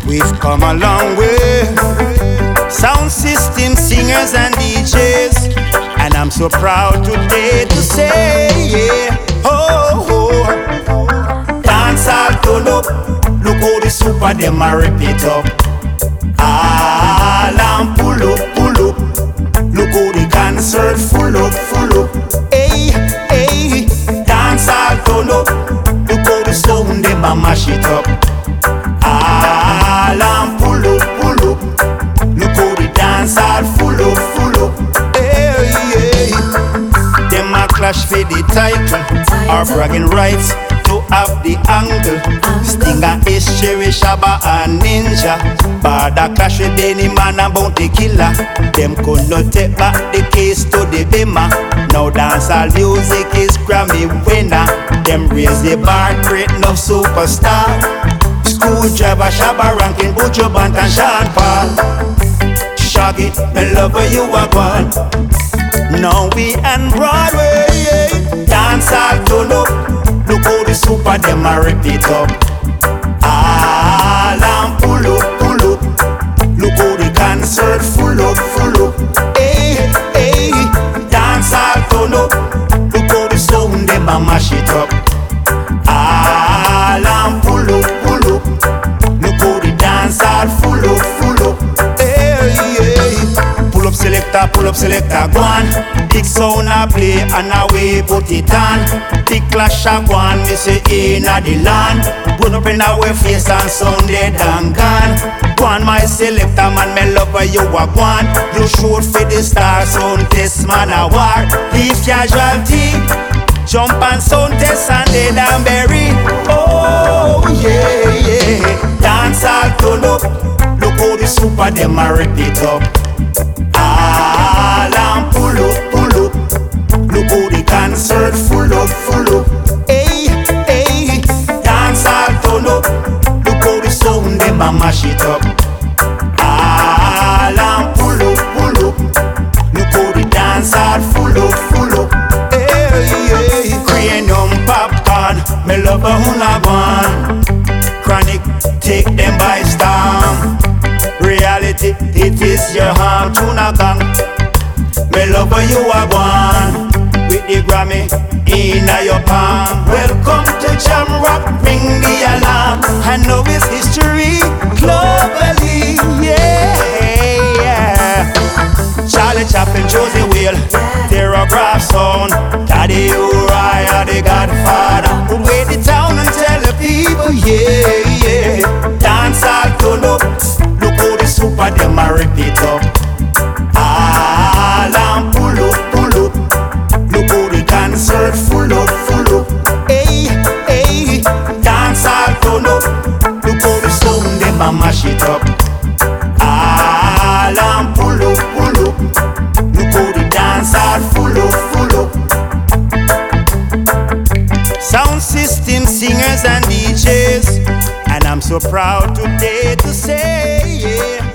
we've come a long way. Sound system singers and DJs, and I'm so proud today to say, yeah, oh, oh. Dance all turn up, look how the super them a rip it up. All and pull up, look how the concert full up, hey, hey. Dance all turn up, look how the sound them a mash it up. All and pull up, look how the dance all full up, hey, hey. Them a clash for the title, or bragging rights to have the angle. Stinger is Cherry, Shabba and Ninja. Bada clash with any man about the killer. Them could not take back the case to the bimmer. Now dancehall music is Grammy winner. Them raise the bar, create no superstar. Screwdriver, Shabba ranking, Buju Bant and Sean Paul. Shaggy, me love where you are gone. Now we on Broadway, dancehall turn up. Look how the super them a rip it up. All and pull up, look how the concert full up, hey, hey. Dance all turn up, look how the sound them a mash it up. All and pull up, look how the dance all full up, hey, hey. Pull up selector, go on. Big sound a play and a way put it on. Big clash a go on, me say inna the land. Put up in our face and sound dead and gone. Go on my selector man, me love where you a go on. You shoot for the star, sound test man a war. Leave casualty, jump and sound test and dead and bury. Oh yeah, yeah. Dance all turn up, look how the super them a rip it up. All and pull up, look how the concert full up, hey, hey. Dance all turn up, look how the sound them a mash it up. All and pull up, look how the dance all full up, hey, hey. Cranium popcorn, me love a one. Chronic, take them by storm. Reality, it is your harm to knock on. Me love where you are gone, with the Grammy in your palm. Welcome to Jam Rock, ring the alarm. I know it's history globally, yeah. Charlie Chaplin, Josie Whale, Terrograph sound. Daddy Uriah, the Godfather, who made the town and tell the people, yeah, yeah. Dance all turn up, look how the super them a rip it up. All and pull up, look how the concert full up, hey, hey. Dance all turn up, look how the sound them a mash it up. All and pull up, look how the dance all full up. Sound system singers and DJs, and I'm so proud today to say, yeah.